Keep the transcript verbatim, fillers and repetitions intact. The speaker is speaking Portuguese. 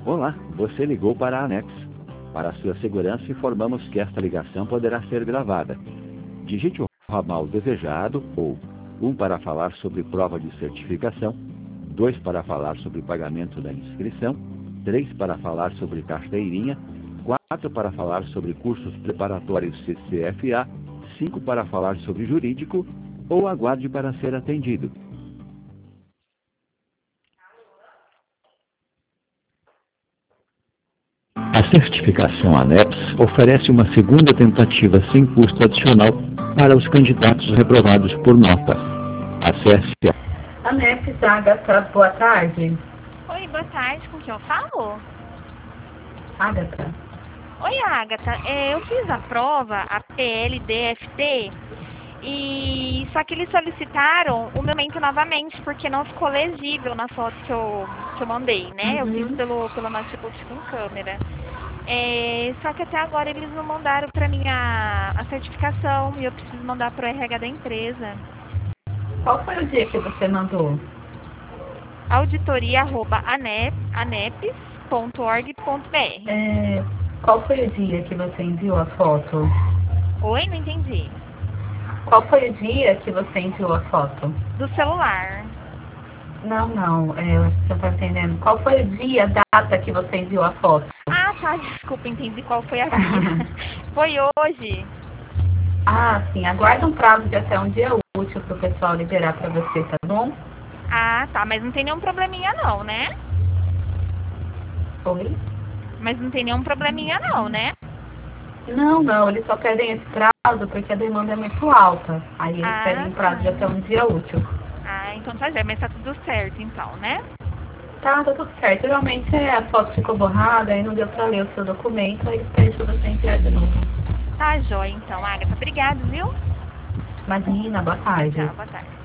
Olá, você ligou para a ANEPS. Para sua segurança, informamos que esta ligação poderá ser gravada. Digite o ramal desejado ou um para falar sobre prova de certificação, dois para falar sobre pagamento da inscrição, três para falar sobre carteirinha, quatro para falar sobre cursos preparatórios C C F A, cinco para falar sobre jurídico ou aguarde para ser atendido. A certificação ANEPS oferece uma segunda tentativa sem custo adicional para os candidatos reprovados por nota. Acesse a ANEPS, Agatha, boa tarde. Oi, boa tarde, com quem eu falo? Agatha. Oi, Agatha, é, eu fiz a prova, a P L D F T, e só que eles solicitaram o meu documento novamente, porque não ficou legível na foto que eu, que eu mandei, né? Uhum. Eu fiz pelo, pelo notebook com câmera. É, só que até agora eles não mandaram para mim a, a certificação e eu preciso mandar para o R H da empresa. Qual foi o dia que você mandou? auditoria arroba anepes ponto org ponto br. É, qual foi o dia que você enviou a foto? Oi, não entendi. Qual foi o dia que você enviou a foto? Do celular. Não, não, é, você não está entendendo. Qual foi o dia, a data que você enviou a foto? Ah, tá, desculpa, entendi qual foi a dia. Foi hoje. Ah, sim, aguarda um prazo de até um dia útil para o pessoal liberar para você, tá bom? Ah, tá, mas não tem nenhum probleminha não, né? Oi? Mas não tem nenhum probleminha não, né? Não, não, eles só pedem esse prazo porque a demanda é muito alta. Aí eles Ah, pedem um prazo de até um dia útil. Ah, então tá já, mas tá tudo certo então, né? Tá, tá tudo certo. Geralmente a foto ficou borrada, aí não deu pra ler o seu documento, aí eles pedem pra você enviar de novo. Tá jóia então, Agatha. Obrigada, viu? Imagina, boa tarde. Tchau, boa tarde.